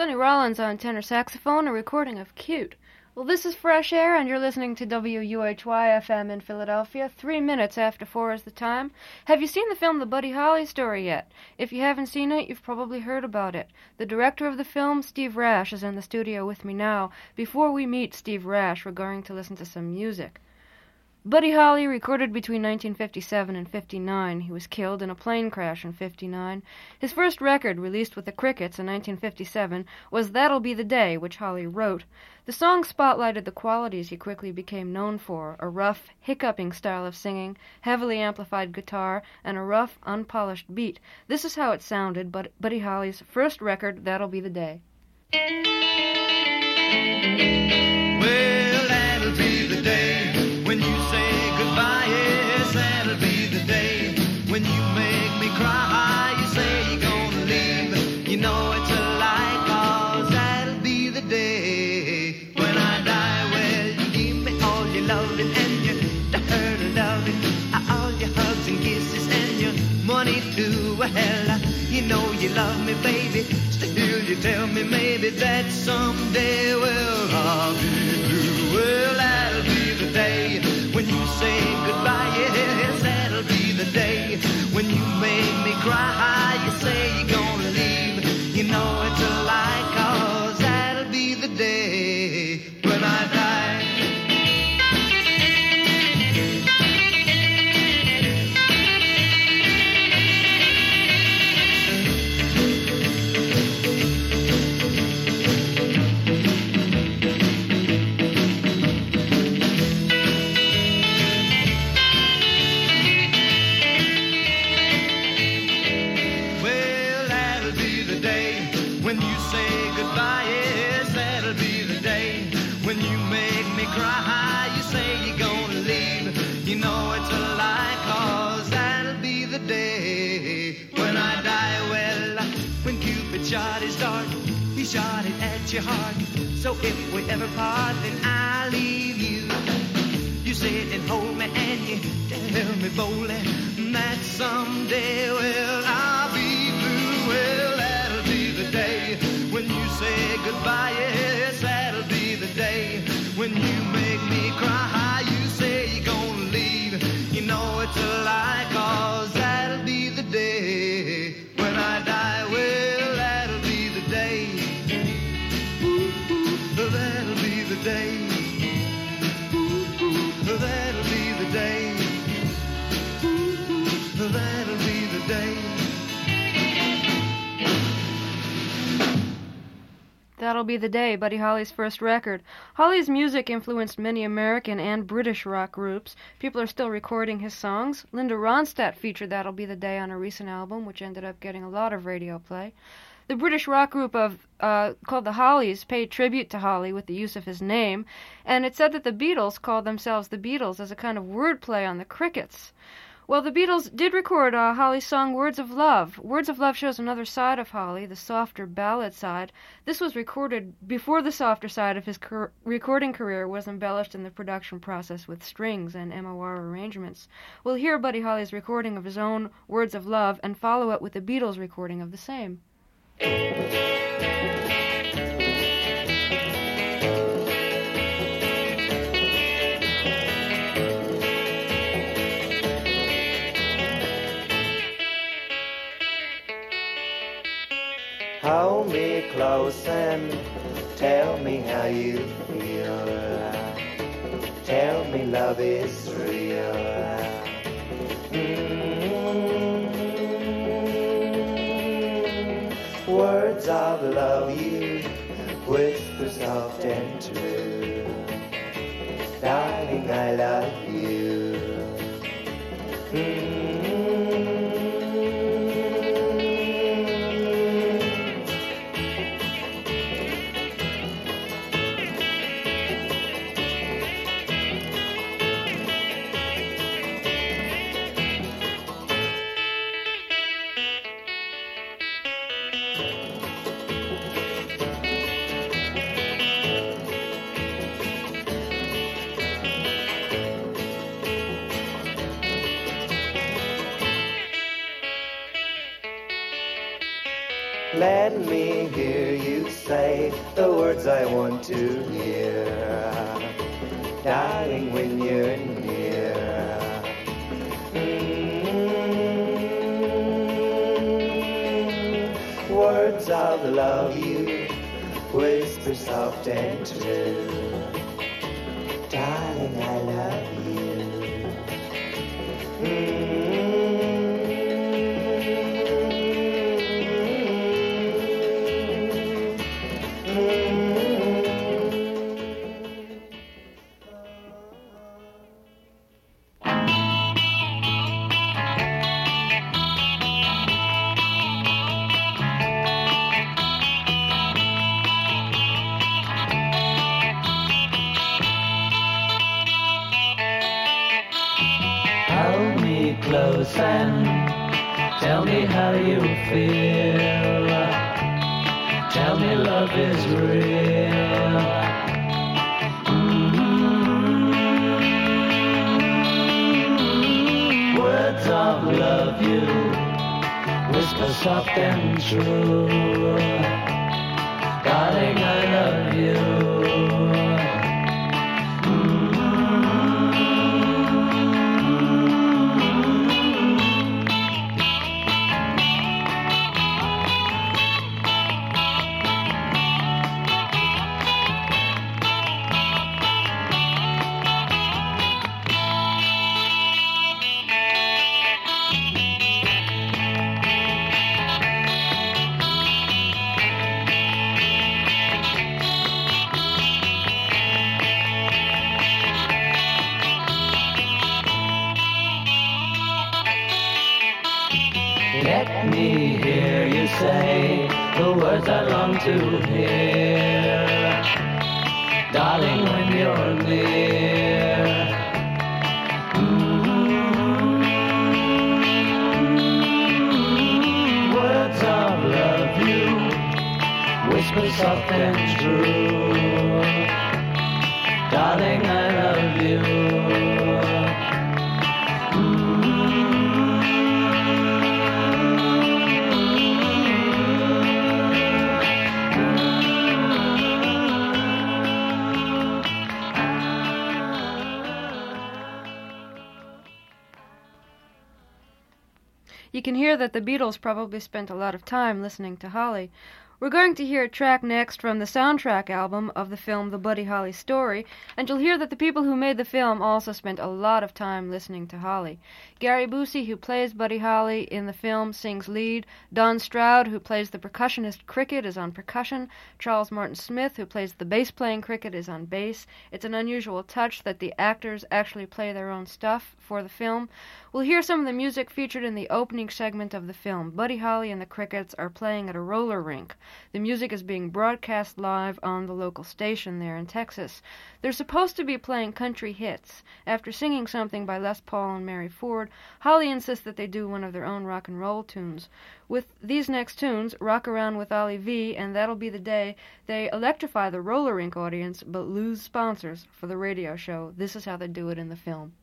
Sonny Rollins on tenor saxophone, a recording of Cute. Well, this is Fresh Air, and you're listening to WUHY-FM in Philadelphia. 3 minutes after 4 is the time. Have you seen the film The Buddy Holly Story yet? If you haven't seen it, you've probably heard about it. The director of the film, Steve Rash, is in the studio with me now. Before we meet Steve Rash, we're going to listen to some music. Buddy Holly recorded between 1957 and 59. He was killed in a plane crash in 59. His first record, released with the Crickets in 1957, was That'll Be the Day, which Holly wrote. The song spotlighted the qualities he quickly became known for, a rough, hiccuping style of singing, heavily amplified guitar, and a rough, unpolished beat. This is how it sounded, Buddy Holly's first record, That'll Be the Day. Well, that'll be the day when you say goodbye, yes, that'll be the day when you make me cry. You say you're gonna leave, you know it's a lie, 'cause that'll be the day when I die. Well, you give me all your loving and your dirty loving, all your hugs and kisses and your money too. Well, you know you love me, baby, still you tell me maybe that someday, well, I'll be blue. Well, that'll be the day when you say goodbye, yes, that'll be the day when you make me cry. You say you're gonna leave, you know it's a lie, 'cause that'll be the day when I die. Cry, you say you're gonna leave, you know it's a lie, 'cause that'll be the day when I die. Well, when Cupid shot his dart, he shot it at your heart, so if we ever part, then I'll leave you. You sit and hold me and you tell me boldly that someday, well, I'll be blue. Well, that'll be the day when you say goodbye, yes, that'll be the day when you make me cry. You say you're gonna leave, you know it's a lie, 'cause that'll be the day when I die. Well, that'll be the day. Ooh, that'll be the day. Ooh, that'll be the day. Ooh, that'll be the day. That'll Be the Day, Buddy Holly's first record. Holly's music influenced many American and British rock groups. People are still recording his songs. Linda Ronstadt featured That'll Be the Day on a recent album, which ended up getting a lot of radio play. The British rock group called the Hollies paid tribute to Holly with the use of his name, and it said that the Beatles called themselves the Beatles as a kind of wordplay on the Crickets. Well, the Beatles did record Holly's song Words of Love. Words of Love shows another side of Holly, the softer ballad side. This was recorded before the softer side of his recording career was embellished in the production process with strings and MOR arrangements. We'll hear Buddy Holly's recording of his own Words of Love and follow it with the Beatles' recording of the same. Hold me close and tell me how you feel. Tell me love is real. Words of love you whisper soft and true. Darling, I love you. Let me hear you say the words I want to hear, darling, when you're near. Words of love you whisper soft and true, darling, I love you. Hold me close and tell me how you feel. Tell me love is real. Words of love you whisper soft and true. Darling, I love you. Let me hear you say the words I long to hear, darling, when you're near. Words of love you whisper soft and true, darling, I love you. You can hear that the Beatles probably spent a lot of time listening to Holly. We're going to hear a track next from the soundtrack album of the film The Buddy Holly Story, and you'll hear that the people who made the film also spent a lot of time listening to Holly. Gary Busey, who plays Buddy Holly in the film, sings lead. Don Stroud, who plays the percussionist Cricket, is on percussion. Charles Martin Smith, who plays the bass-playing Cricket, is on bass. It's an unusual touch that the actors actually play their own stuff for the film. We'll hear some of the music featured in the opening segment of the film. Buddy Holly and the Crickets are playing at a roller rink. The music is being broadcast live on the local station there in Texas. They're supposed to be playing country hits. After singing something by Les Paul and Mary Ford, Holly insists that they do one of their own rock and roll tunes. With these next tunes, Rock Around with Ollie V and That'll Be the Day, they electrify the roller rink audience but lose sponsors for the radio show. This is how they do it in the film.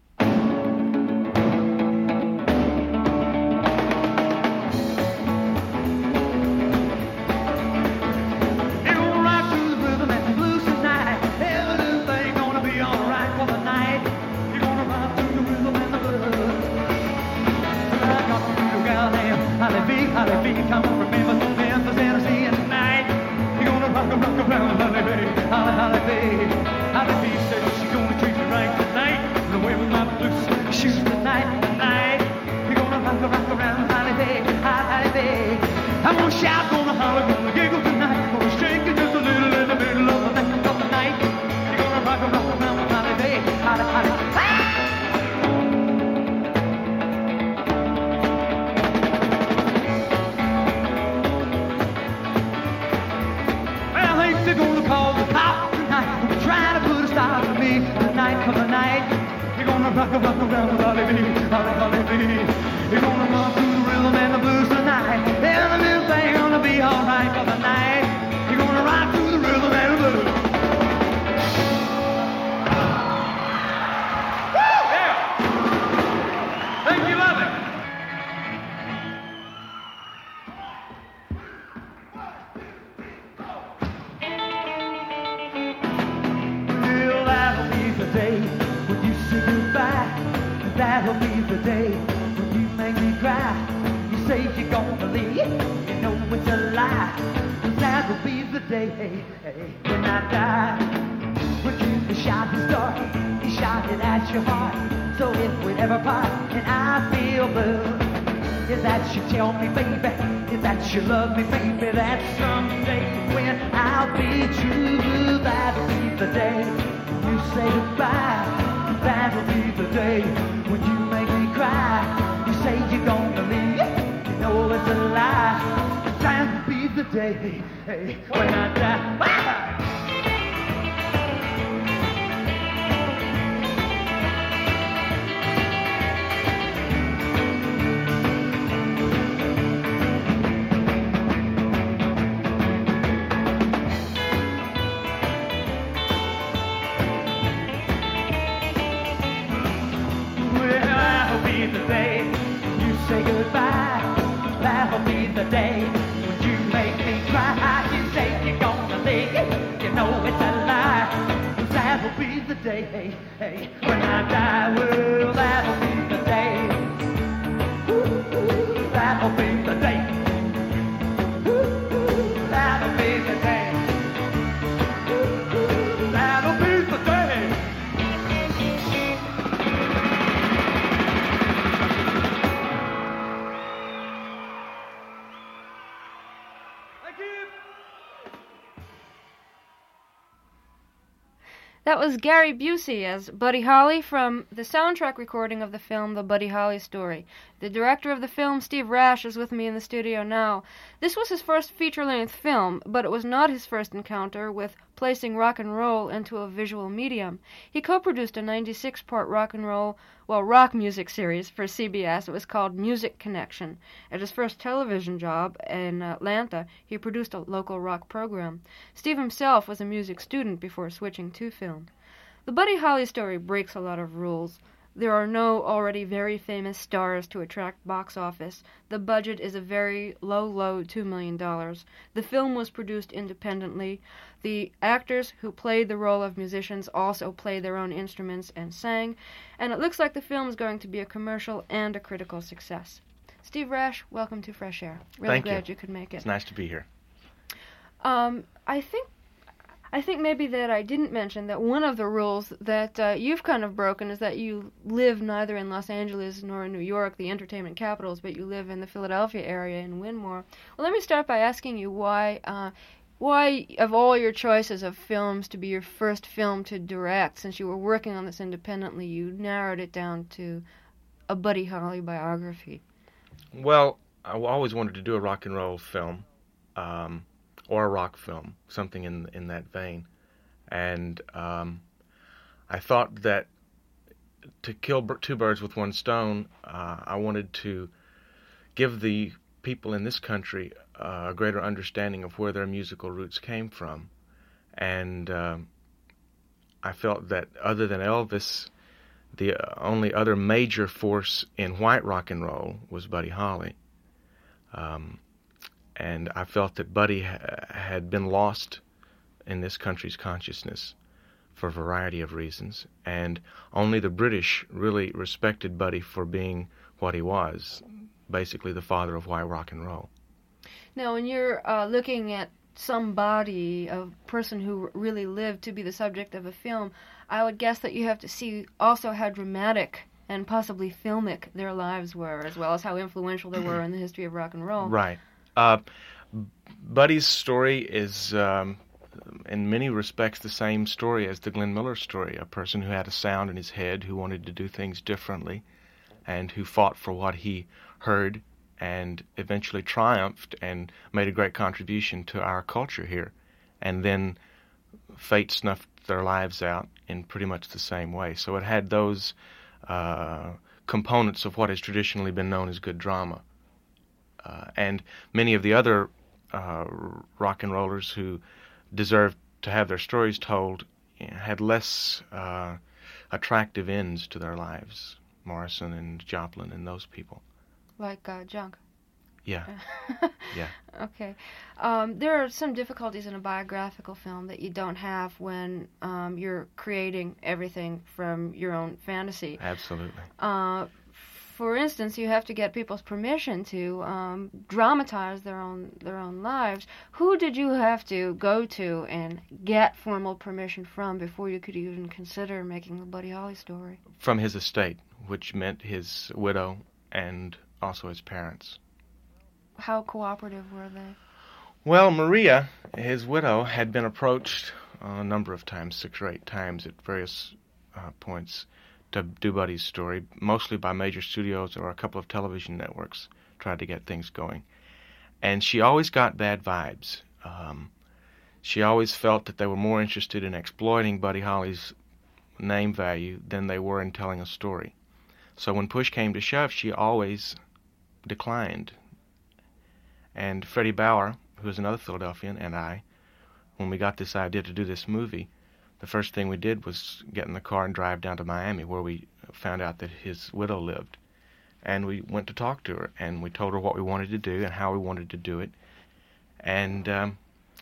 Holly B, come on from Memphis, Tennessee, and tonight you're gonna rock around, Holly B, Holly B. Holly B said she's gonna treat you right tonight. that'll be the day when I die. Would you be shot and start? He shot it at your heart. So if we'd ever part and I feel blue, is that you tell me, baby, is that you love me, baby, that someday when I'll be true, that'll be the day you say goodbye. That'll be the day when you make me cry. You say you're gonna leave, you know it's a lie. That'll be the day when I die. The day you say goodbye, that'll be the day when you make me cry. You say you're gonna leave, you know it's a lie. That'll be the day when I die. Well, that'll be the day. Ooh, that'll be the day. Ooh, that'll be the day. Ooh, that'll be the day. That was Gary Busey as Buddy Holly from the soundtrack recording of the film The Buddy Holly Story. The director of the film, Steve Rash, is with me in the studio now. This was his first feature-length film, but it was not his first encounter with placing rock and roll into a visual medium. He co-produced a 96-part rock music series for CBS. It was called Music Connection. At his first television job in Atlanta, he produced a local rock program. Steve himself was a music student before switching to film. The Buddy Holly Story breaks a lot of rules. There are no already very famous stars to attract box office. The budget is a very low $2 million. The film was produced independently. The actors who played the role of musicians also played their own instruments and sang, and it looks like the film is going to be a commercial and a critical success. Steve Rash, welcome to Fresh Air. Really Thank glad you. you could make it. It's nice to be here. I think maybe that I didn't mention that one of the rules that you've kind of broken is that you live neither in Los Angeles nor in New York, the entertainment capitals, but you live in the Philadelphia area in Winmore. Well, let me start by asking you why, of all your choices of films to be your first film to direct, since you were working on this independently, you narrowed it down to a Buddy Holly biography. Well, I always wanted to do a rock and roll film. Or a rock film, something in that vein. And I thought that to kill two birds with one stone, I wanted to give the people in this country a greater understanding of where their musical roots came from. And I felt that other than Elvis, the only other major force in white rock and roll was Buddy Holly. And I felt that Buddy had been lost in this country's consciousness for a variety of reasons, and only the British really respected Buddy for being what he was, basically the father of white rock and roll. Now, when you're looking at somebody, a person who really lived to be the subject of a film, I would guess that you have to see also how dramatic and possibly filmic their lives were, as well as how influential they were in the history of rock and roll. Right. Buddy's story is, in many respects, the same story as the Glenn Miller story, a person who had a sound in his head, who wanted to do things differently, and who fought for what he heard, and eventually triumphed and made a great contribution to our culture here. And then fate snuffed their lives out in pretty much the same way. So it had those components of what has traditionally been known as good drama. And many of the other rock and rollers who deserved to have their stories told had less attractive ends to their lives. Morrison and Joplin and those people. Like Junk. Yeah. Yeah. Okay. There are some difficulties in a biographical film that you don't have when you're creating everything from your own fantasy. Absolutely. for instance, you have to get people's permission to dramatize their own lives. Who did you have to go to and get formal permission from before you could even consider making the Buddy Holly story? From his estate, which meant his widow and also his parents. How cooperative were they? Well, Maria, his widow, had been approached a number of times, 6 or 8 times at various points, to do Buddy's story, mostly by major studios or a couple of television networks, tried to get things going. And she always got bad vibes. She always felt that they were more interested in exploiting Buddy Holly's name value than they were in telling a story. So when push came to shove, she always declined. And Freddie Bauer, who is another Philadelphian, and I, when we got this idea to do this movie, the first thing we did was get in the car and drive down to Miami, where we found out that his widow lived. And we went to talk to her, and we told her what we wanted to do and how we wanted to do it. And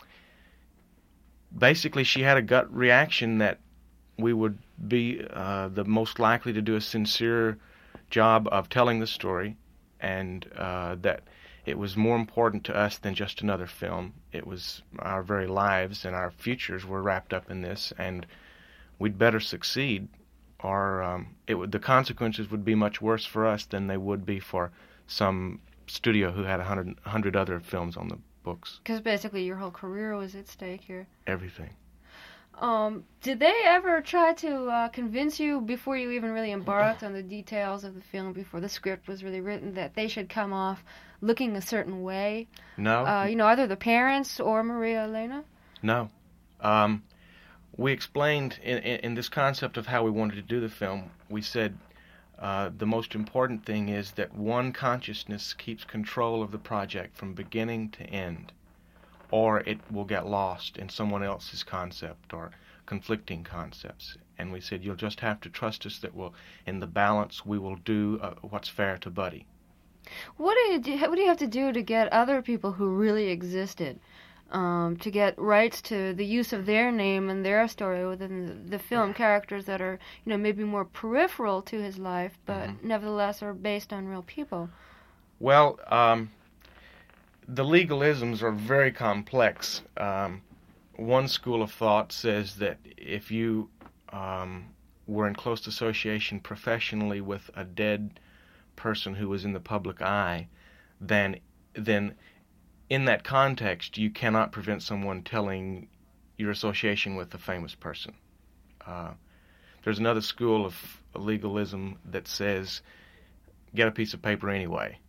basically she had a gut reaction that we would be the most likely to do a sincere job of telling the story, and that it was more important to us than just another film. It was our very lives and our futures were wrapped up in this, and we'd better succeed, or the consequences would be much worse for us than they would be for some studio who had 100 other films on the books. Because basically your whole career was at stake here. Everything. Did they ever try to convince you, before you even really embarked on the details of the film, before the script was really written, that they should come off looking a certain way? No. Either the parents or Maria Elena? No. We explained in this concept of how we wanted to do the film, we said the most important thing is that one consciousness keeps control of the project from beginning to end, or it will get lost in someone else's concept or conflicting concepts. And we said, you'll just have to trust us that in the balance, we will do what's fair to Buddy. What do you have to do to get other people who really existed to get rights to the use of their name and their story within the film, characters that are, maybe more peripheral to his life, but nevertheless are based on real people? Well, the legalisms are very complex. One school of thought says that if you were in close association professionally with a dead person who was in the public eye, then in that context you cannot prevent someone telling your association with a famous person. There's another school of legalism that says get a piece of paper anyway.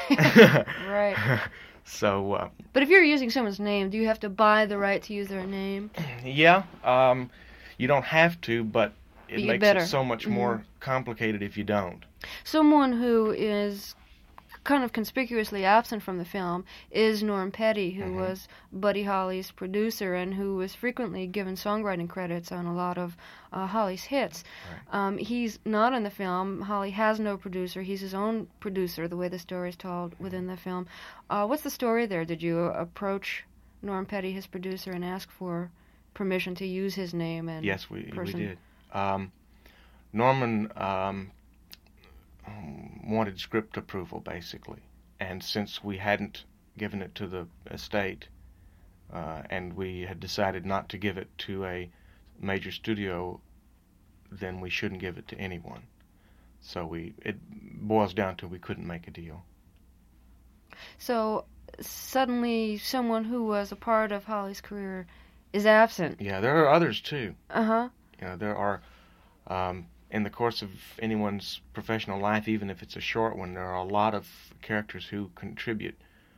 Right. So. But if you're using someone's name, do you have to buy the right to use their name? Yeah. You don't have to, but it makes better. It so much more complicated if you don't. Someone who is kind of conspicuously absent from the film is Norm Petty, who was Buddy Holly's producer and who was frequently given songwriting credits on a lot of Holly's hits. Right. He's not in the film. Holly has no producer. He's his own producer, the way the story is told within the film. What's the story there? Did you approach Norm Petty, his producer, and ask for permission to use his name and Yes, we person? did. Norman wanted script approval, basically. And since we hadn't given it to the estate, and we had decided not to give it to a major studio, then we shouldn't give it to anyone. So it boils down to we couldn't make a deal. So suddenly someone who was a part of Holly's career is absent. Yeah, there are others too. Uh-huh. There are, in the course of anyone's professional life, even if it's a short one, there are a lot of characters who contribute.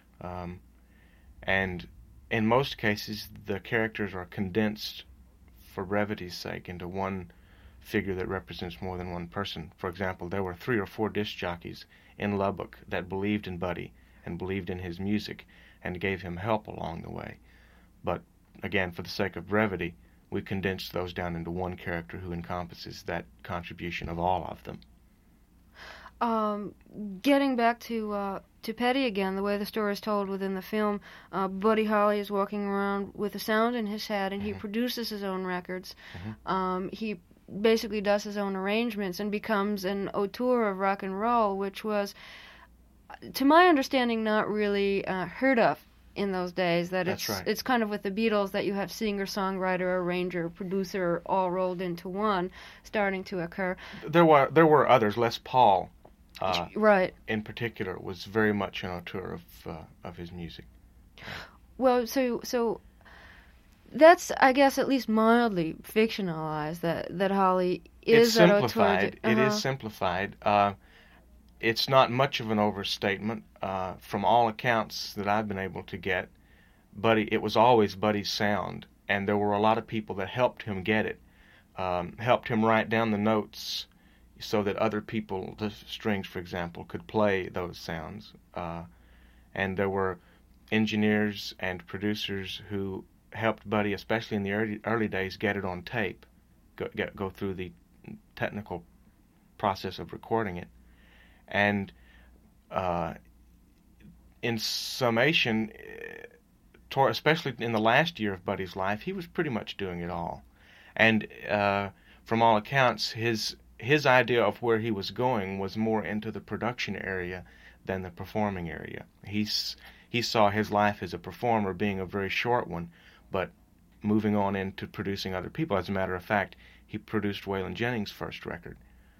And in most cases, the characters are condensed for brevity's sake into one figure that represents more than one person. For example, there were 3 or 4 disc jockeys in Lubbock that believed in Buddy and believed in his music and gave him help along the way. But again, for the sake of brevity, we condensed those down into one character who encompasses that contribution of all of them. Getting back to Petty again, the way the story is told within the film, Buddy Holly is walking around with a sound in his head, and he produces his own records. He basically does his own arrangements and becomes an auteur of rock and roll, which was, to my understanding, not really heard of in those days. That That's right. It's kind of with the Beatles that you have singer, songwriter, arranger, producer all rolled into one starting to occur. There were others. Les Paul, Right. in particular, was very much an auteur of his music. Well, so that's, I guess, at least mildly fictionalized, that Holly is It's that simplified. auteur. It is simplified. It's not much of an overstatement. From all accounts that I've been able to get, it was always Buddy's sound, and there were a lot of people that helped him get it, helped him write down the notes so that other people, the strings, for example, could play those sounds. And there were engineers and producers who helped Buddy, especially in the early days, get it on tape, go through the technical process of recording it. And in summation, especially in the last year of Buddy's life, he was pretty much doing it all. And from all accounts, his idea of where he was going was more into the production area than the performing area. He saw his life as a performer being a very short one, but moving on into producing other people. As a matter of fact, he produced Waylon Jennings' first record,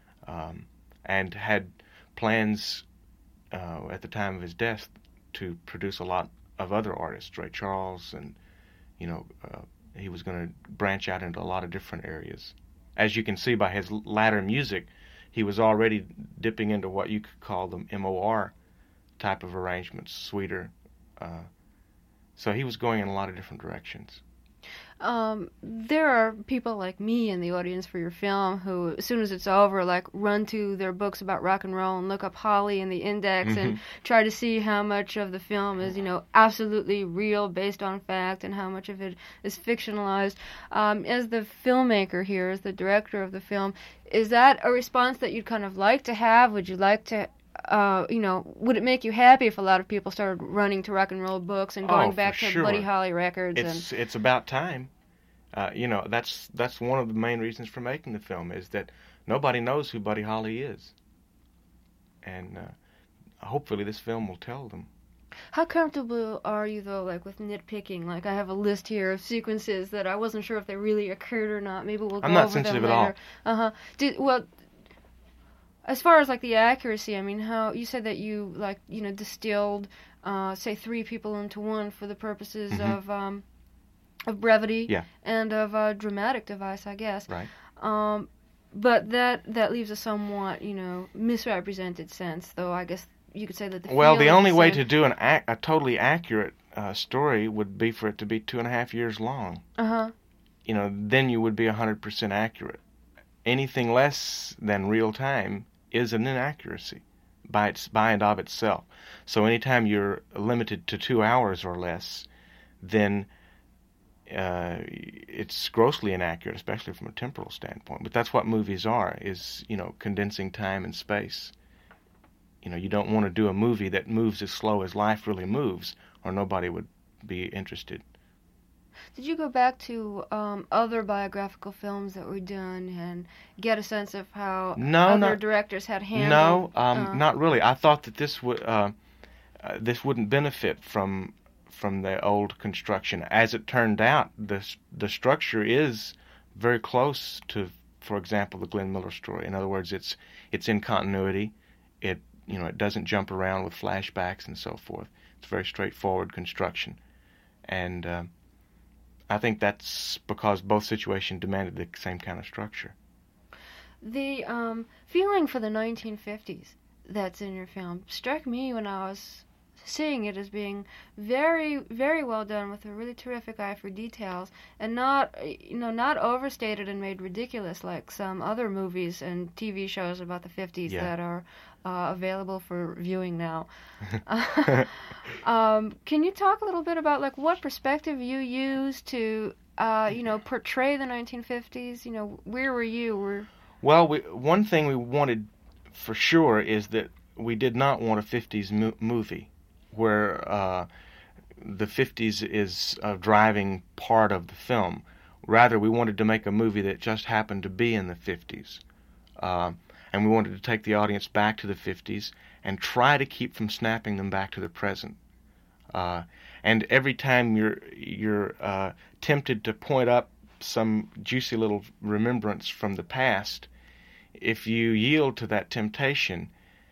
and had plans at the time of his death to produce a lot of other artists, Ray Charles, and he was going to branch out into a lot of different areas. As you can see by his latter music, he was already dipping into what you could call the MOR type of arrangements, sweeter. So he was going in a lot of different directions. There are people like me in the audience for your film who, as soon as it's over, like run to their books about rock and roll and look up Holly in the index and try to see how much of the film is, absolutely real, based on fact, and how much of it is fictionalized. As the filmmaker here, as the director of the film, is that a response that you'd kind of like to have? Would you like to would it make you happy if a lot of people started running to rock and roll books and going back to sure. Buddy Holly records? It's about time. That's one of the main reasons for making the film, is that nobody knows who Buddy Holly is, and hopefully this film will tell them. How comfortable are you, though, like with nitpicking? Like, I have a list here of sequences that I wasn't sure if they really occurred or not. Maybe we'll go over them later. I'm not sensitive at all. As far as like the accuracy, I mean, how you said that you distilled, say, 3 people into one for the purposes of brevity and of dramatic device, I guess. Right. But that leaves a somewhat misrepresented sense, though. I guess you could say that the Well, the only way to do a totally accurate story would be for it to be 2.5 years long. Then you would be 100% accurate. Anything less than real time is an inaccuracy by and of itself. So anytime you're limited to 2 hours or less, then it's grossly inaccurate, especially from a temporal standpoint. But that's what movies are, is condensing time and space. You don't want to do a movie that moves as slow as life really moves, or nobody would be interested. Did you go back to other biographical films that were done and get a sense of how other directors had handled? No, not really. I thought that this wouldn't benefit from the old construction. As it turned out, the structure is very close to, for example, the Glenn Miller story. In other words, it's in continuity. It doesn't jump around with flashbacks and so forth. It's very straightforward construction, and I think that's because both situations demanded the same kind of structure. The feeling for the 1950s that's in your film struck me when I was seeing it as being very, very well done, with a really terrific eye for details, and not overstated and made ridiculous like some other movies and TV shows about the 50s that are available for viewing now. Can you talk a little bit about like what perspective you used to portray the 1950s? Where were you? Well, one thing we wanted for sure is that we did not want a 50s movie where the 50s is a driving part of the film. Rather, we wanted to make a movie that just happened to be in the 50s. And we wanted to take the audience back to the 50s and try to keep from snapping them back to the present. And every time you're tempted to point up some juicy little remembrance from the past, if you yield to that temptation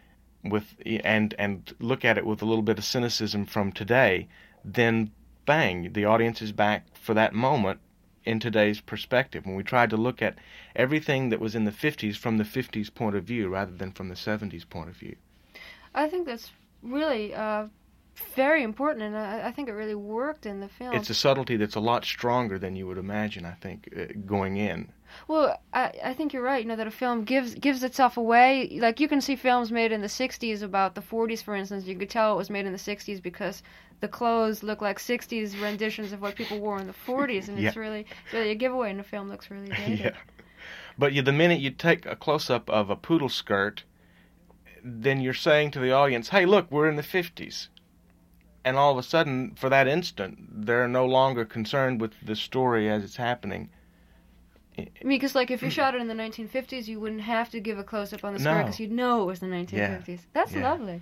and look at it with a little bit of cynicism from today, then bang, the audience is back for that moment in today's perspective. When we tried to look at everything that was in the 50s from the 50s point of view rather than from the 70s point of view. I think that's really very important, and I think it really worked in the film. It's a subtlety that's a lot stronger than you would imagine, I think, going in. Well, I think you're right, that a film gives itself away. Like, you can see films made in the 60s about the 40s, for instance. You could tell it was made in the 60s because the clothes look like 60s renditions of what people wore in the 40s, and it's really a giveaway, and the film looks really dated. Yeah. But the minute you take a close-up of a poodle skirt, then you're saying to the audience, hey, look, we're in the 50s. And all of a sudden, for that instant, they're no longer concerned with the story as it's happening. I mean, because, like, if you shot it in the 1950s, you wouldn't have to give a close-up on the skirt because you'd know it was the 1950s. Yeah. That's lovely.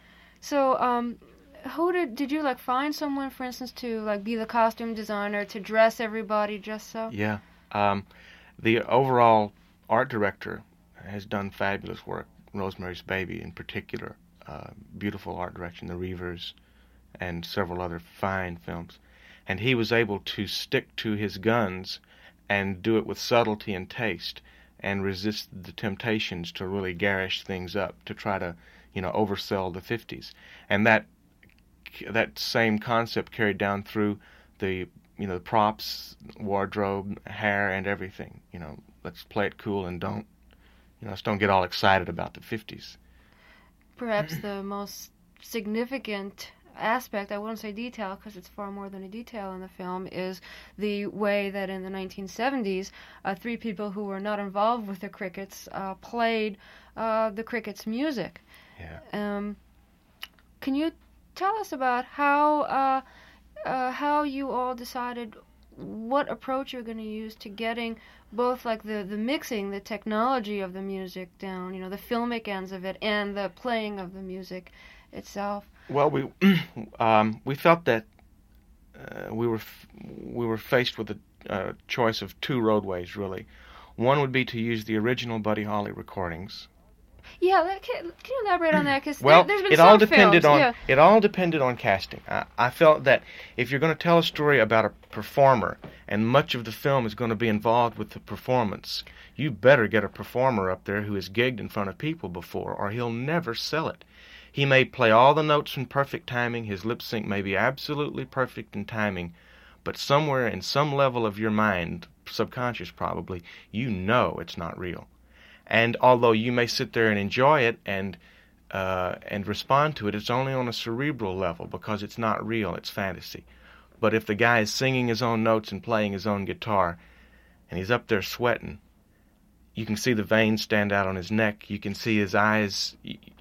So, who did you, like, find someone, for instance, to, like, be the costume designer, to dress everybody just so? Yeah. The overall art director has done fabulous work. Rosemary's Baby, in particular. Beautiful art direction, The Reavers, and several other fine films. And he was able to stick to his guns and do it with subtlety and taste and resist the temptations to really garish things up, to try to, oversell the 50s. And that same concept carried down through the props, wardrobe, hair, and everything. Let's play it cool and let's don't get all excited about the 50s. Perhaps the most significant aspect, I wouldn't say detail because it's far more than a detail in the film, is the way that in the 1970s, three people who were not involved with the Crickets played the Crickets' music. Yeah. Can you tell us about how you all decided what approach you're going to use to getting both like the mixing, the technology of the music down, the filmic ends of it, and the playing of the music itself? Well, we felt that we were faced with a choice of two roadways, really. One would be to use the original Buddy Holly recordings. Yeah, can you elaborate on that? Because well, there's been it all depended on casting. I felt that if you're going to tell a story about a performer, and much of the film is going to be involved with the performance, you better get a performer up there who has gigged in front of people before, or he'll never sell it. He may play all the notes in perfect timing, his lip sync may be absolutely perfect in timing, but somewhere in some level of your mind, subconscious probably, it's not real. And although you may sit there and enjoy it and respond to it, it's only on a cerebral level because it's not real, it's fantasy. But if the guy is singing his own notes and playing his own guitar, and he's up there sweating, you can see the veins stand out on his neck, you can see his eyes,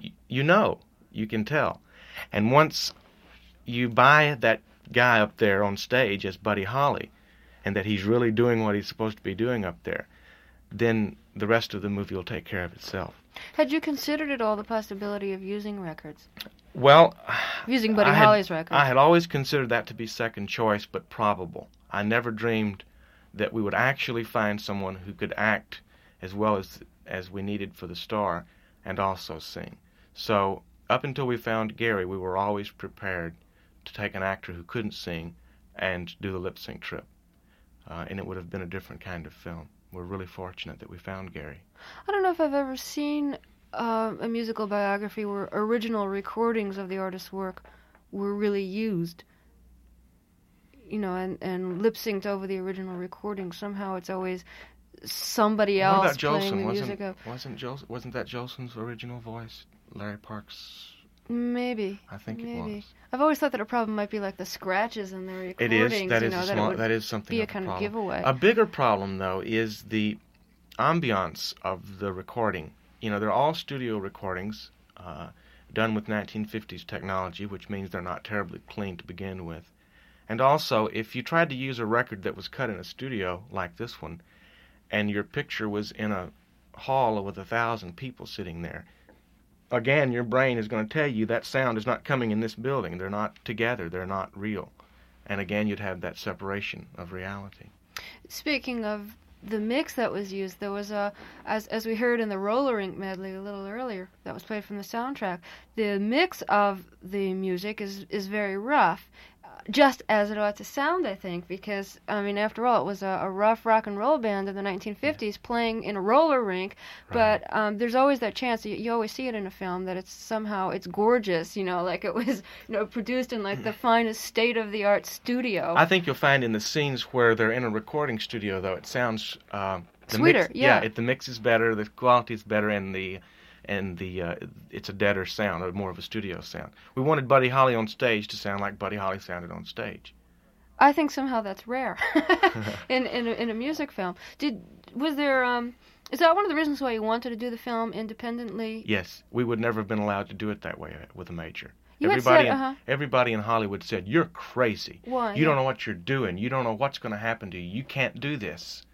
you can tell. And once you buy that guy up there on stage as Buddy Holly, and that he's really doing what he's supposed to be doing up there, then the rest of the movie will take care of itself. Had you considered at all the possibility of using records? Well, using Buddy Holly's records? I had always considered that to be second choice, but probable. I never dreamed that we would actually find someone who could act as well as we needed for the star and also sing. So up until we found Gary, we were always prepared to take an actor who couldn't sing and do the lip sync trip. And it would have been a different kind of film. We're really fortunate that we found Gary. I don't know if I've ever seen a musical biography where original recordings of the artist's work were really used, and lip synced over the original recording. Somehow it's always somebody else playing the music. Wasn't that Jolson's original voice? Larry Parks? Maybe. I think it was. I've always thought that a problem might be like the scratches in the recordings. It is. That is something. Be a kind of giveaway. A bigger problem, though, is the ambiance of the recording. They're all studio recordings done with 1950s technology, which means they're not terribly clean to begin with. And also, if you tried to use a record that was cut in a studio like this one, and your picture was in a hall with 1,000 people sitting there, again, your brain is going to tell you that sound is not coming in this building. They're not together. They're not real. And again, you'd have that separation of reality. Speaking of the mix that was used, there was as we heard in the roller rink medley a little earlier that was played from the soundtrack, the mix of the music is very rough, just as it ought to sound, I think, because, I mean, after all, it was a rough rock and roll band in the 1950s playing in a roller rink, Right. but there's always that chance, you always see it in a film, that it's gorgeous, like it was, produced in, like, the finest state-of-the-art studio. I think you'll find in the scenes where they're in a recording studio, though, it sounds the Sweeter, mix, yeah. The mix is better, the quality is better, and it's a deader sound, or more of a studio sound. We wanted Buddy Holly on stage to sound like Buddy Holly sounded on stage. I think somehow that's rare in a music film. Is that one of the reasons why you wanted to do the film independently? Yes, we would never have been allowed to do it that way with a major. You had said, Everybody in Hollywood said, "You're crazy. Why? You don't know what you're doing. You don't know what's going to happen to you. You can't do this.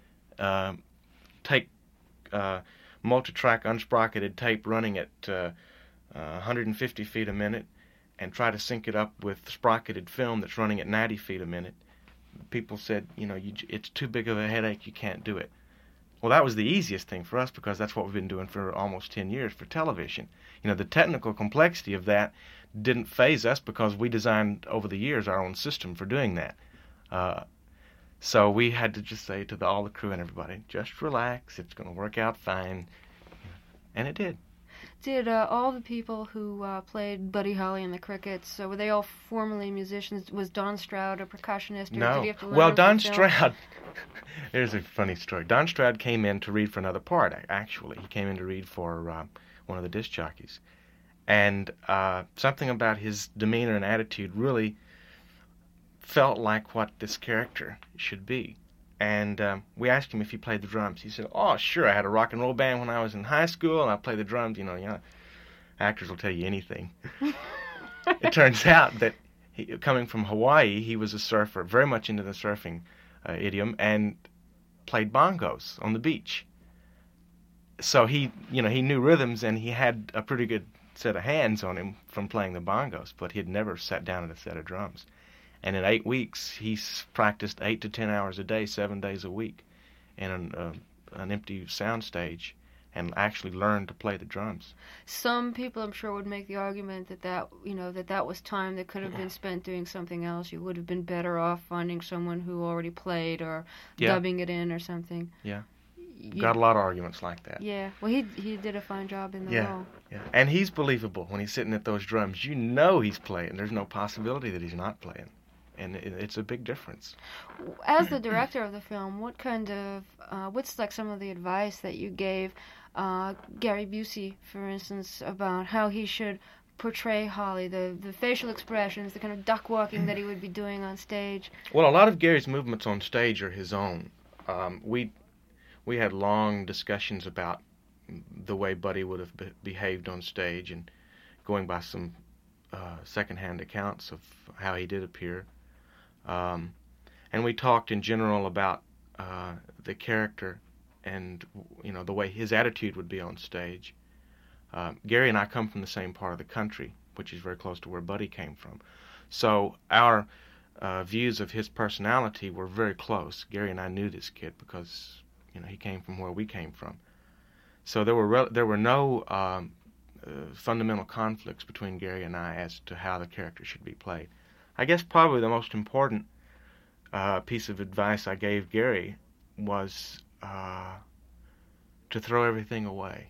Take multi-track unsprocketed tape running at 150 feet a minute and try to sync it up with sprocketed film that's running at 90 feet a minute." People said, it's too big of a headache, you can't do it. Well, that was the easiest thing for us because that's what we've been doing for almost 10 years for television. The technical complexity of that didn't faze us because we designed over the years our own system for doing that. So we had to just say to all the crew and everybody, just relax, it's going to work out fine. And it did. Did all the people who played Buddy Holly and the Crickets, were they all formerly musicians? Was Don Stroud a percussionist? Or No. Did he have to learn Well, from Don film? Stroud, here's a funny story. Don Stroud came in to read for another part, actually. He came in to read for one of the disc jockeys. And something about his demeanor and attitude really felt like what this character should be. And we asked him if he played the drums. He said, "Oh, sure, I had a rock and roll band when I was in high school, and I played the drums." Actors will tell you anything. It turns out that coming from Hawaii, he was a surfer, very much into the surfing idiom, and played bongos on the beach. So he knew rhythms, and he had a pretty good set of hands on him from playing the bongos, but he had never sat down at a set of drums. And in 8 weeks, he's practiced 8 to 10 hours a day, 7 days a week, in an empty sound stage, and actually learned to play the drums. Some people, I'm sure, would make the argument that was time that could have been spent doing something else. You would have been better off finding someone who already played or dubbing it in or something. Yeah. Got a lot of arguments like that. Yeah. Well, he did a fine job in the role. Yeah. And he's believable when he's sitting at those drums. You know he's playing. There's no possibility that he's not playing. And it's a big difference. As the director of the film, what's like some of the advice that you gave Gary Busey, for instance, about how he should portray Holly, the facial expressions, the kind of duck walking that he would be doing on stage? Well, a lot of Gary's movements on stage are his own. We had long discussions about the way Buddy would have behaved on stage, and going by some secondhand accounts of how he did appear. And we talked in general about the character and the way his attitude would be on stage. Gary and I come from the same part of the country, which is very close to where Buddy came from. So our views of his personality were very close. Gary and I knew this kid because he came from where we came from. So there were no fundamental conflicts between Gary and I as to how the character should be played. I guess probably the most important piece of advice I gave Gary was to throw everything away.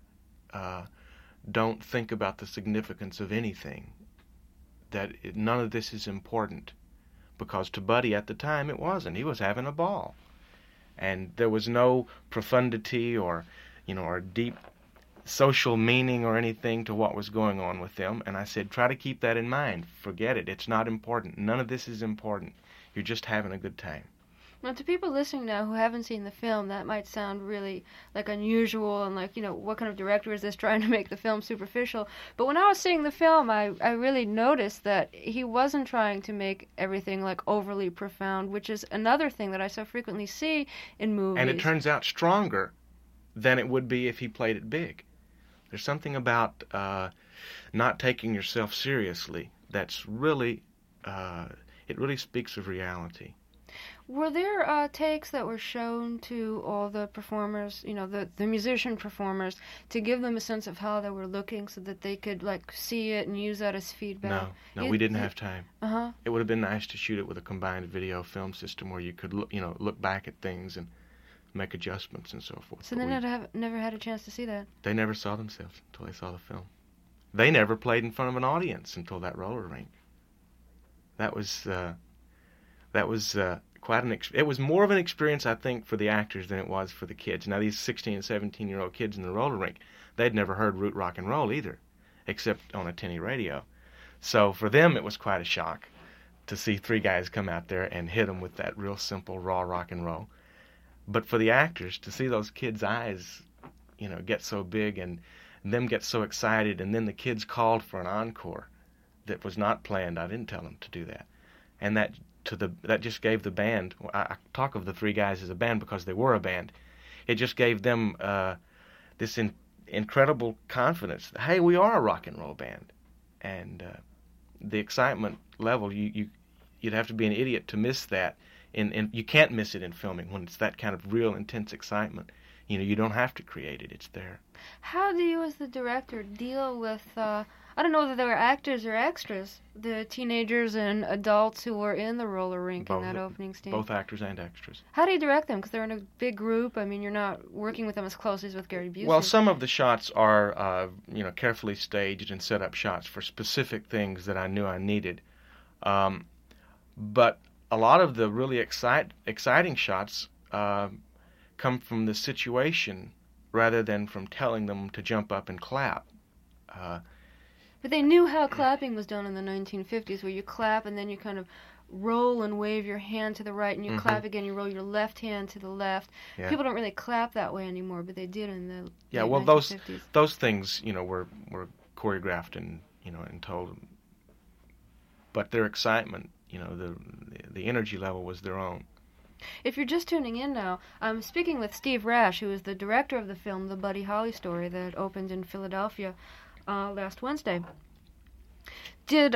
Don't think about the significance of anything. None of this is important. Because to Buddy at the time it wasn't. He was having a ball. And there was no profundity or deep social meaning or anything to what was going on with them. And I said, try to keep that in mind. Forget it. It's not important. None of this is important. You're just having a good time. Now, to people listening now who haven't seen the film, that might sound really like unusual and like, what kind of director is this trying to make the film superficial? But when I was seeing the film, I really noticed that he wasn't trying to make everything like overly profound, which is another thing that I so frequently see in movies. And it turns out stronger than it would be if he played it big. There's something about not taking yourself seriously that's really, it really speaks of reality. Were there takes that were shown to all the performers, the musician performers, to give them a sense of how they were looking so that they could, like, see it and use that as feedback? No, we didn't have time. Uh-huh. It would have been nice to shoot it with a combined video film system where you could, look back at things and make adjustments and so forth. So they never had a chance to see that? They never saw themselves until they saw the film. They never played in front of an audience until that roller rink. That was quite it was more of an experience, I think, for the actors than it was for the kids. Now, these 16 and 17-year-old kids in the roller rink, they'd never heard root rock and roll either, except on a tinny radio. So for them, it was quite a shock to see three guys come out there and hit them with that real simple, raw rock and roll. But for the actors, to see those kids' eyes, get so big and them get so excited, and then the kids called for an encore that was not planned. I didn't tell them to do that. And that just gave the band, I talk of the three guys as a band because they were a band, it just gave them this incredible confidence that, hey, we are a rock and roll band. And the excitement level, you'd have to be an idiot to miss that, and you can't miss it in filming when it's that kind of real intense excitement. You don't have to create it, it's there. How do you as the director deal with, I don't know whether they were actors or extras, the teenagers and adults who were in the roller rink in that opening scene? Both actors and extras. How do you direct them? Because they're in a big group. I mean, you're not working with them as closely as with Gary Busey. Well, some of the shots are, carefully staged and set up shots for specific things that I knew I needed. But a lot of the really exciting shots come from the situation rather than from telling them to jump up and clap. But they knew how clapping was done in the 1950s, where you clap and then you kind of roll and wave your hand to the right, and you clap again, you roll your left hand to the left. Yeah. People don't really clap that way anymore, but they did in the late 1950s. Those things, were choreographed and told. But their excitement, the energy level was their own. If you're just tuning in now, I'm speaking with Steve Rash, who is the director of the film The Buddy Holly Story that opened in Philadelphia last Wednesday. Did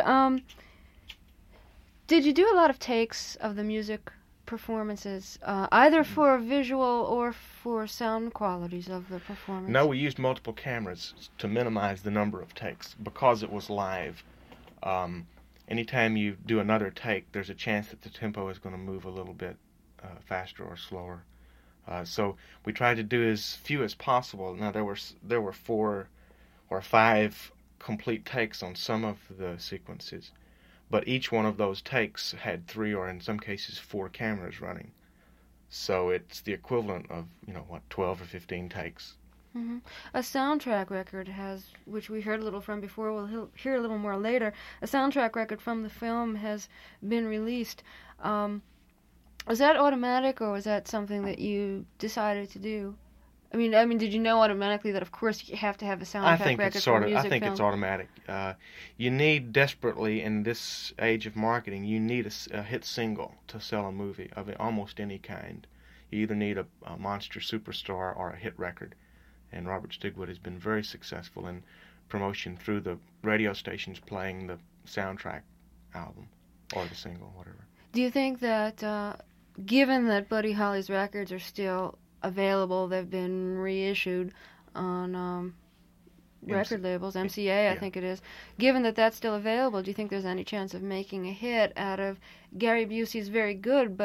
you do a lot of takes of the music performances, either for visual or for sound qualities of the performance? No, we used multiple cameras to minimize the number of takes because it was live. Anytime you do another take, there's a chance that the tempo is going to move a little bit faster or slower. So we tried to do as few as possible. Now there were 4 or 5 complete takes on some of the sequences, but each one of those takes had 3 or in some cases 4 cameras running. So it's the equivalent of 12 or 15 takes. Mm-hmm. A soundtrack record has, which we heard a little from before, we'll hear a little more later. A soundtrack record from the film has been released. Was that automatic, or was that something that you decided to do? I mean, did you know automatically that, of course, you have to have a soundtrack record for a music film? I think it's automatic. You need desperately, in this age of marketing, you need a hit single to sell a movie of almost any kind. You either need a monster superstar or a hit record. And Robert Stigwood has been very successful in promotion through the radio stations playing the soundtrack album or the single, whatever. Do you think that, given that Buddy Holly's records are still available, they've been reissued on record labels, MCA, I think it is. Given that that's still available, do you think there's any chance of making a hit out of Gary Busey's very good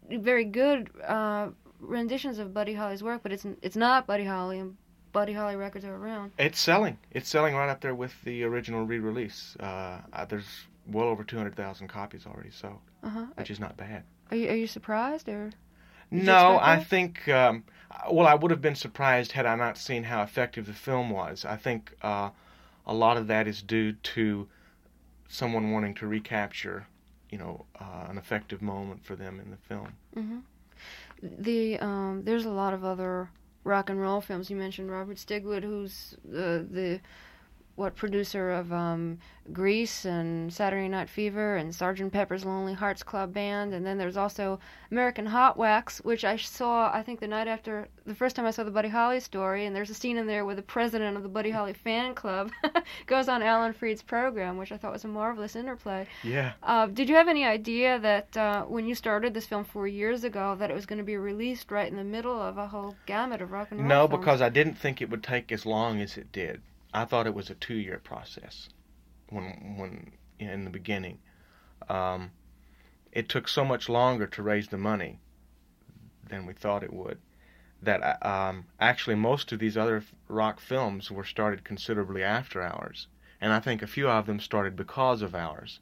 renditions of Buddy Holly's work, but it's not Buddy Holly, and Buddy Holly records are around? It's selling. It's selling right up there with the original re-release. There's well over 200,000 copies already sold, which is not bad. Are you surprised, or? No, I think, I would have been surprised had I not seen how effective the film was. I think a lot of that is due to someone wanting to recapture, an effective moment for them in the film. Mm-hmm. There's a lot of other rock and roll films. You mentioned Robert Stigwood, who's the producer of Grease and Saturday Night Fever and Sgt. Pepper's Lonely Hearts Club Band, and then there's also American Hot Wax, which I saw, I think, the night after the first time I saw the Buddy Holly story, and there's a scene in there where the president of the Buddy Holly fan club goes on Alan Freed's program, which I thought was a marvelous interplay. Yeah. Did you have any idea that when you started this film 4 years ago that it was going to be released right in the middle of a whole gamut of rock and roll No, films? because I didn't think it would take as long as it did. I thought it was a 2-year process when in the beginning. It took so much longer to raise the money than we thought it would that actually most of these other rock films were started considerably after ours, and I think a few of them started because of ours.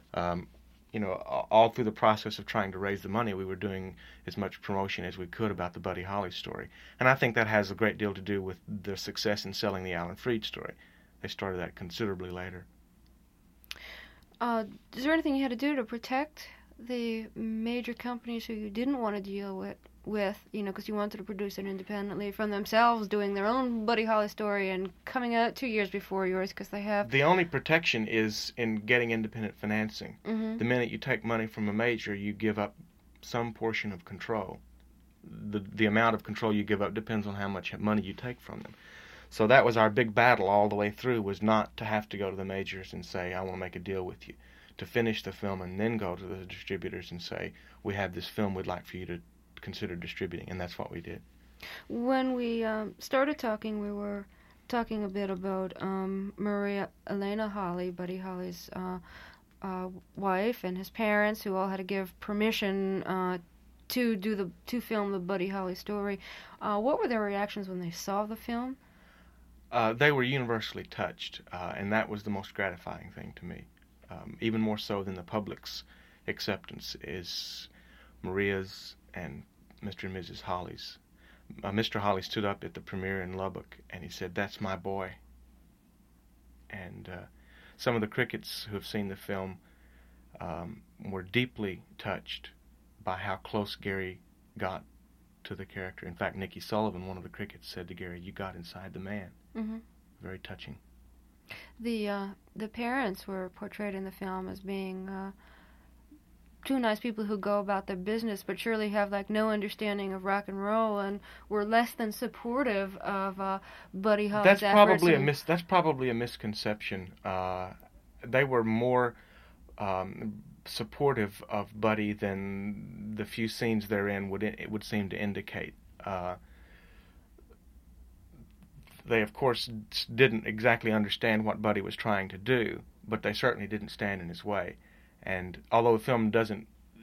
All through the process of trying to raise the money, we were doing as much promotion as we could about the Buddy Holly story. And I think that has a great deal to do with the success in selling the Alan Freed story. They started that considerably later. Is there anything you had to do to protect the major companies who you didn't want to deal with, because you wanted to produce it independently from themselves, doing their own Buddy Holly story and coming out 2 years before yours because they have... The only protection is in getting independent financing. Mm-hmm. The minute you take money from a major, you give up some portion of control. The amount of control you give up depends on how much money you take from them. So that was our big battle all the way through, was not to have to go to the majors and say, I want to make a deal with you. To finish the film and then go to the distributors and say, we have this film we'd like for you to consider distributing, and that's what we did. When we started talking, we were talking a bit about Maria Elena Holly, Buddy Holly's wife, and his parents, who all had to give permission to film the Buddy Holly story. What were their reactions when they saw the film? They were universally touched, and that was the most gratifying thing to me. Even more so than the public's acceptance is Maria's and Mr. and Mrs. Holly's. Mr. Holly stood up at the premiere in Lubbock and he said, "That's my boy." And some of the crickets who have seen the film were deeply touched by how close Gary got to the character. In fact, Nikki Sullivan, one of the crickets, said to Gary, "You got inside the man." Mm-hmm. Very touching. The parents were portrayed in the film as being two nice people who go about their business, but surely have no understanding of rock and roll, and were less than supportive of Buddy Holly's efforts. That's probably a misconception. They were more supportive of Buddy than the few scenes they're in would seem to indicate. They, of course, didn't exactly understand what Buddy was trying to do, but they certainly didn't stand in his way. And although the film doesn't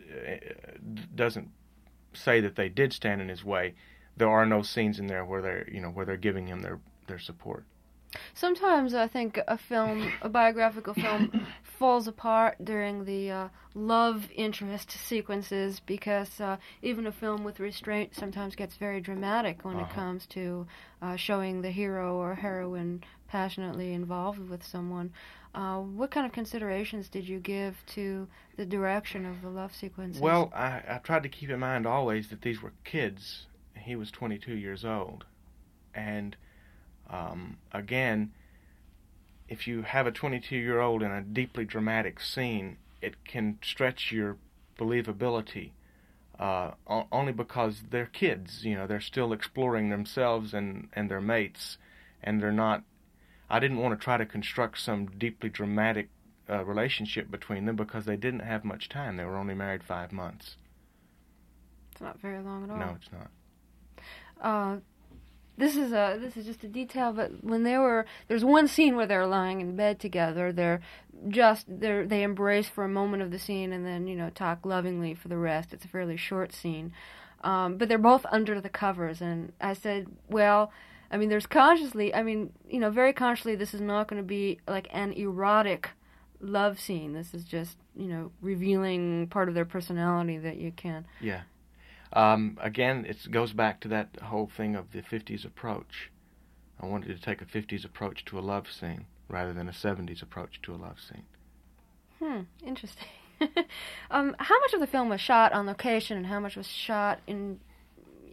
say that they did stand in his way, there are no scenes in there where they're giving him their support. Sometimes I think a biographical film, falls apart during the love interest sequences, because even a film with restraint sometimes gets very dramatic when it comes to showing the hero or heroine passionately involved with someone. What kind of considerations did you give to the direction of the love sequences? Well, I tried to keep in mind always that these were kids. He was 22 years old. And again, if you have a 22-year-old in a deeply dramatic scene, it can stretch your believability only because they're kids. They're still exploring themselves and their mates, and they're not... I didn't want to try to construct some deeply dramatic relationship between them because they didn't have much time. They were only married 5 months. It's not very long at all. No, it's not. This is just a detail, but when there's one scene where they're lying in bed together. They embrace for a moment of the scene and then talk lovingly for the rest. It's a fairly short scene, but they're both under the covers. And I said, well, there's very consciously, this is not going to be like an erotic love scene. This is just revealing part of their personality that you can. Yeah. Again, it goes back to that whole thing of the 50s approach. I wanted to take a 50s approach to a love scene rather than a 70s approach to a love scene. Interesting. How much of the film was shot on location and how much was shot in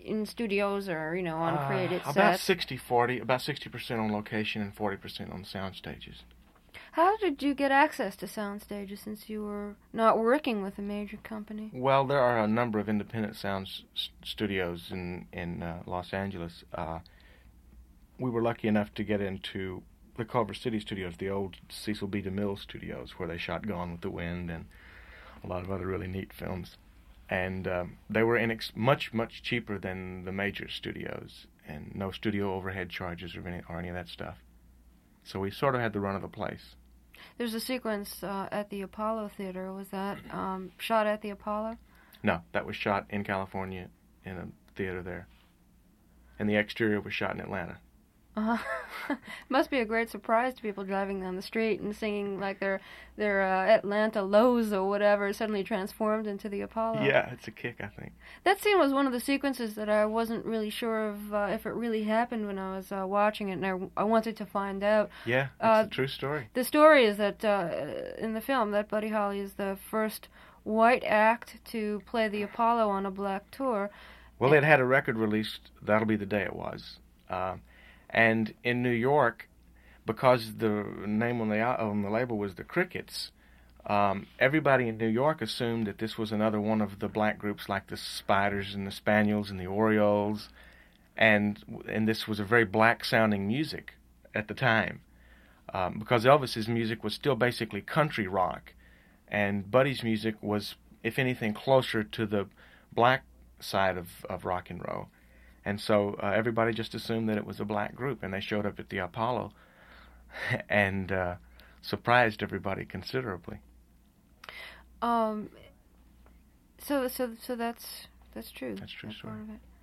in studios or, on created About sets? 60-40, about 60% on location and 40% on sound stages. How did you get access to sound stages since you were not working with a major company? Well, there are a number of independent sound studios in Los Angeles. We were lucky enough to get into the Culver City studios, the old Cecil B. DeMille studios, where they shot Gone with the Wind and a lot of other really neat films. And they were much, much cheaper than the major studios, and no studio overhead charges or any of that stuff. So we sort of had the run of the place. There's a sequence at the Apollo Theater. Was that shot at the Apollo? No, that was shot in California in a theater there. And the exterior was shot in Atlanta. Must be a great surprise to people driving down the street and singing like their Atlanta Lows or whatever suddenly transformed into the Apollo. Yeah, it's a kick, I think. That scene was one of the sequences that I wasn't really sure of if it really happened when I was watching it, and I wanted to find out. Yeah, it's a true story. The story is that in the film that Buddy Holly is the first white act to play the Apollo on a black tour. Well, they'd had a record released, That'll Be the Day It Was. And in New York, because the name on the label was the Crickets, everybody in New York assumed that this was another one of the black groups like the Spiders and the Spaniels and the Orioles, and this was a very black-sounding music at the time, because Elvis's music was still basically country rock, and Buddy's music was, if anything, closer to the black side of rock and roll. And so everybody just assumed that it was a black group, and they showed up at the Apollo and surprised everybody considerably. So that's true. That's true story.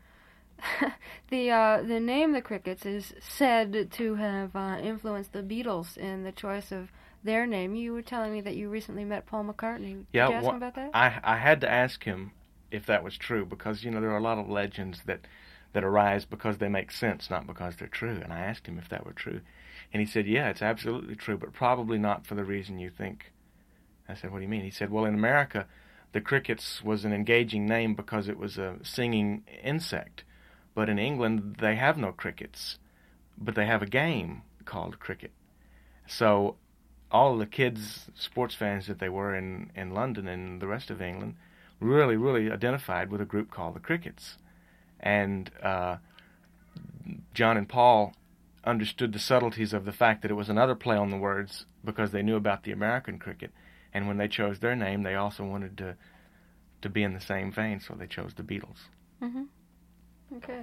The name the Crickets is said to have influenced the Beatles in the choice of their name. You were telling me that you recently met Paul McCartney. Yeah, Did you ask him about that? I had to ask him if that was true, because there are a lot of legends that arise because they make sense, not because they're true. And I asked him if that were true, and he said, yeah, it's absolutely true, but probably not for the reason you think. I said, what do you mean? He said, well, in America, the Crickets was an engaging name because it was a singing insect, but in England, they have no crickets, but they have a game called cricket. So all the kids, sports fans that they were in London and the rest of England, really, really identified with a group called the Crickets. And John and Paul understood the subtleties of the fact that it was another play on the words because they knew about the American cricket. And when they chose their name, they also wanted to be in the same vein, so they chose the Beatles. Mm-hmm. Okay.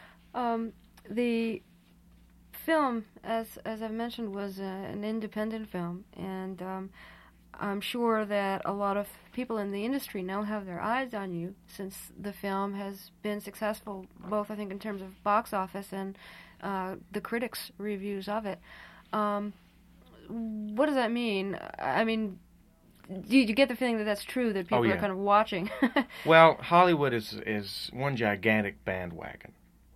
The film, as I've mentioned, was an independent film, and I'm sure that a lot of people in the industry now have their eyes on you since the film has been successful, both I think in terms of box office and the critics' reviews of it. What does that mean? I mean, do you get the feeling that that's true, that people are kind of watching? Well, Hollywood is one gigantic bandwagon.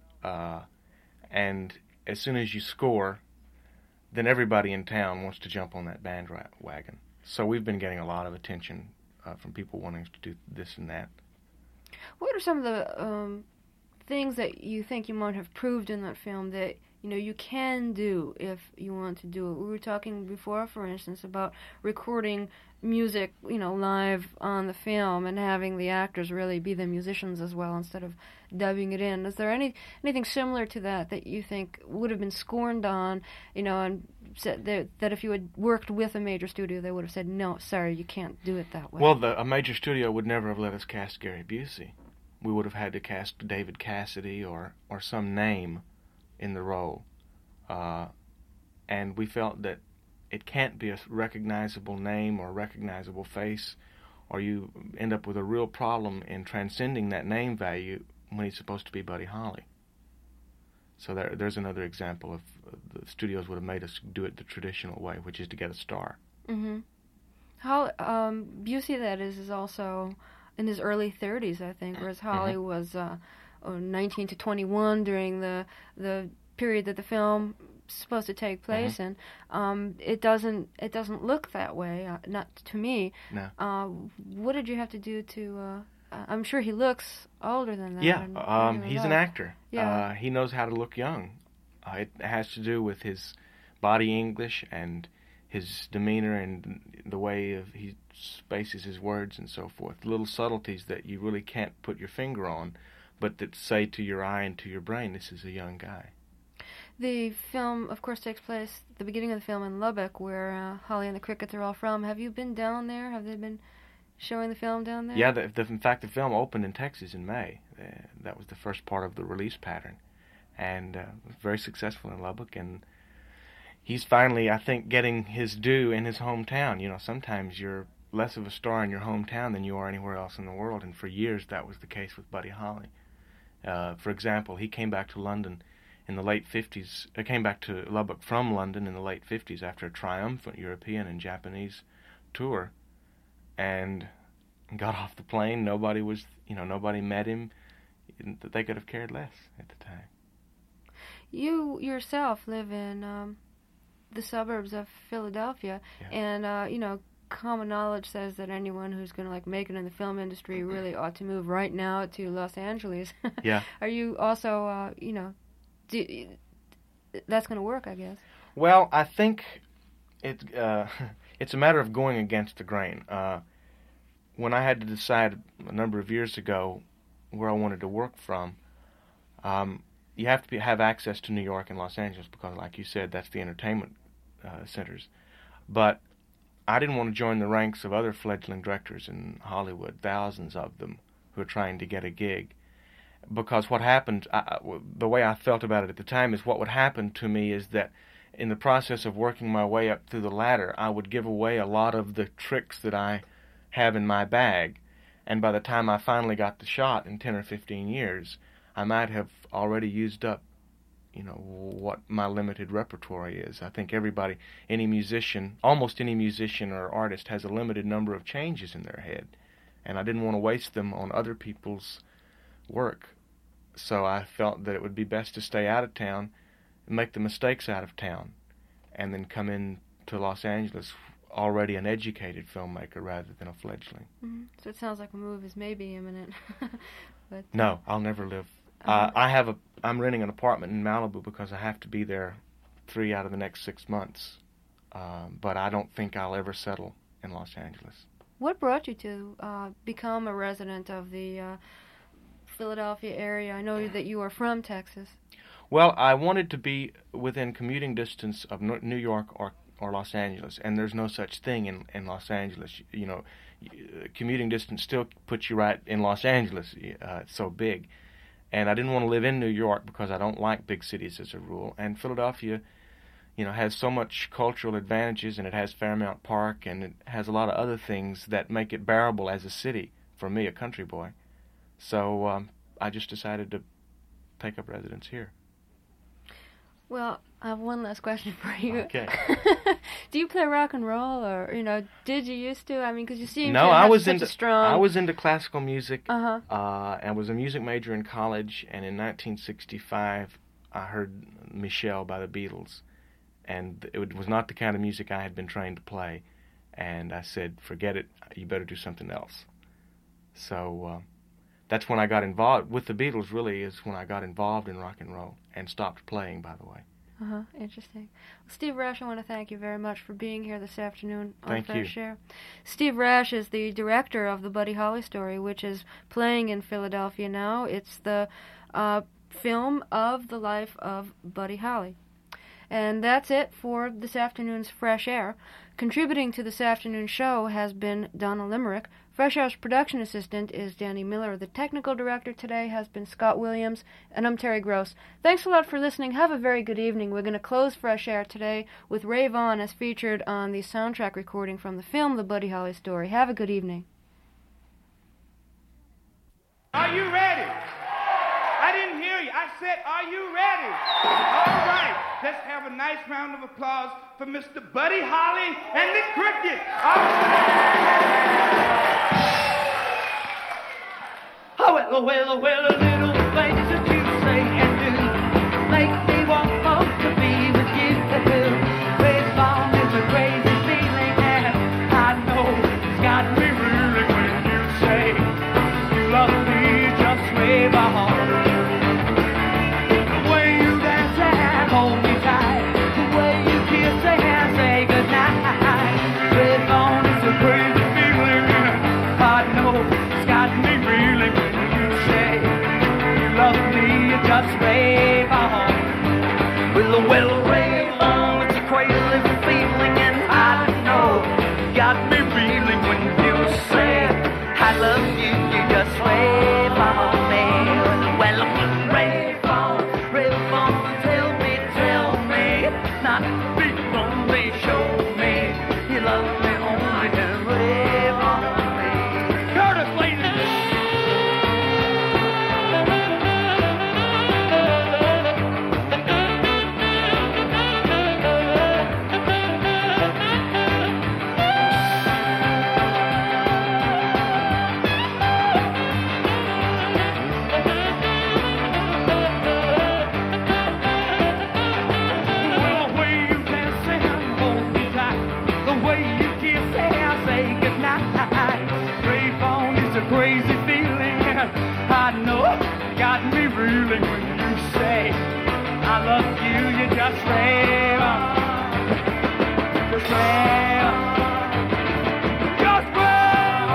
And as soon as you score, then everybody in town wants to jump on that bandwagon. So we've been getting a lot of attention from people wanting to do this and that. What are some of the things that you think you might have proved in that film that you can do if you want to do it? We were talking before, for instance, about recording music, live on the film and having the actors really be the musicians as well instead of dubbing it in. Is there anything similar to that you think would have been scorned on, and said that if you had worked with a major studio, they would have said, no, sorry, you can't do it that way? Well, a major studio would never have let us cast Gary Busey. We would have had to cast David Cassidy or some name in the role. And we felt that it can't be a recognizable name or a recognizable face, or you end up with a real problem in transcending that name value when he's supposed to be Buddy Holly. So there's another example of the studios would have made us do it the traditional way, which is to get a star. Mm-hmm. Busey, that is also in his early 30s, I think, whereas Holly was 19 to 21 during the period that the film supposed to take place in. It doesn't look that way, not to me. No. What did you have to do to I'm sure he looks older than that. Yeah, he's an actor. Yeah. He knows how to look young. It has to do with his body English and his demeanor and the way he spaces his words and so forth. Little subtleties that you really can't put your finger on, but that say to your eye and to your brain, this is a young guy. The film, of course, takes place at the beginning of the film in Lubbock, where Holly and the Crickets are all from. Have you been down there? Have they been showing the film down there? Yeah, in fact, the film opened in Texas in May. That was the first part of the release pattern, and was very successful in Lubbock. And he's finally, I think, getting his due in his hometown. You know, sometimes you're less of a star in your hometown than you are anywhere else in the world, and for years that was the case with Buddy Holly. For example, he came back to London in the late 50s. Came back to Lubbock from London in the late 50s after a triumphant European and Japanese tour, and got off the plane. Nobody met him. They could have cared less at the time. You yourself live in the suburbs of Philadelphia, yeah. And common knowledge says that anyone who's going to make it in the film industry really ought to move right now to Los Angeles. Yeah. Are you also, that's going to work, I guess? Well, I think it's a matter of going against the grain. When I had to decide a number of years ago where I wanted to work from, you have to have access to New York and Los Angeles because, like you said, that's the entertainment centers. But I didn't want to join the ranks of other fledgling directors in Hollywood, thousands of them, who are trying to get a gig. Because what happened, the way I felt about it at the time, is what would happen to me is that in the process of working my way up through the ladder, I would give away a lot of the tricks that I have in my bag. And by the time I finally got the shot in 10 or 15 years, I might have already used up, what my limited repertoire is. I think everybody, almost any musician or artist has a limited number of changes in their head. And I didn't want to waste them on other people's work. So I felt that it would be best to stay out of town and make the mistakes out of town and then come in to Los Angeles already an educated filmmaker rather than a fledgling. Mm-hmm. So it sounds like a move is maybe imminent. But, no, I'll never live. I'm renting an apartment in Malibu because I have to be there 3 out of the next 6 months. But I don't think I'll ever settle in Los Angeles. What brought you to become a resident of the Philadelphia area? I know that you are from Texas. Well, I wanted to be within commuting distance of New York or Los Angeles, and there's no such thing in Los Angeles. Commuting distance still puts you right in Los Angeles. It's so big. And I didn't want to live in New York because I don't like big cities as a rule. And Philadelphia, has so much cultural advantages, and it has Fairmount Park, and it has a lot of other things that make it bearable as a city for me, a country boy. So I just decided to take up residence here. Well, I have one last question for you. Okay. Do you play rock and roll, or did you used to? I mean, because you seem no, to have I was such a strong. I was into classical music. Uh-huh. I was a music major in college, and in 1965, I heard Michelle by the Beatles, and it was not the kind of music I had been trained to play, and I said, "Forget it. You better do something else." So that's when I got involved with the Beatles. Really, is when I got involved in rock and roll and stopped playing. By the way. Interesting. Well, Steve Rash, I want to thank you very much for being here this afternoon on Thank you. Fresh Air. Steve Rash is the director of the Buddy Holly story, which is playing in Philadelphia now. It's the film of the life of Buddy Holly. And that's it for this afternoon's Fresh Air. Contributing to this afternoon's show has been Donna Limerick. Fresh Air's production assistant is Danny Miller. The technical director today has been Scott Williams, and I'm Terry Gross. Thanks a lot for listening. Have a very good evening. We're going to close Fresh Air today with Ray Vaughan as featured on the soundtrack recording from the film The Buddy Holly Story. Have a good evening. Are you ready? I didn't hear you. I said, are you ready? All right. Let's have a nice round of applause for Mr. Buddy Holly and the Crickets. Oh, well, little things that you say and do make me want to be with you. Baseball is a crazy feeling, and I know it's got me reeling when you say you me reeling when you say I love you. You just rave on me. Well, rave on, tell me, not be lonely, show me you love me only to rave on me. Curtis, ladies. Crazy feeling, I know, got me reeling when you say I love you. You just rave on, just rave on, just rave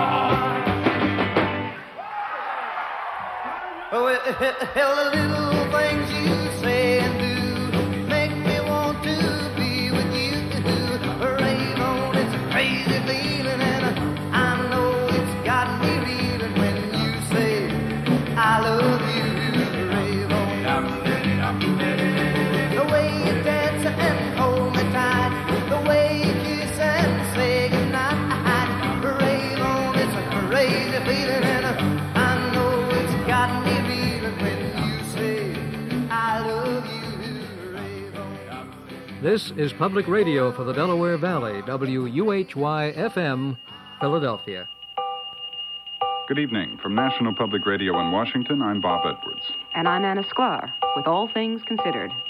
on. Oh, well, the little things you say and do make me want to be with you. Rave on, it's a crazy feeling, and I know it's got me. I love you, rave on. The way you dance and hold me tight, the way you kiss and say goodnight. Rave on, it's a crazy feeling, and I know it's got me reeling when you say I love you, rave on. This is Public Radio for the Delaware Valley, WUHY-FM, Philadelphia. Good evening. From National Public Radio in Washington, I'm Bob Edwards. And I'm Anna Sklar, with All Things Considered.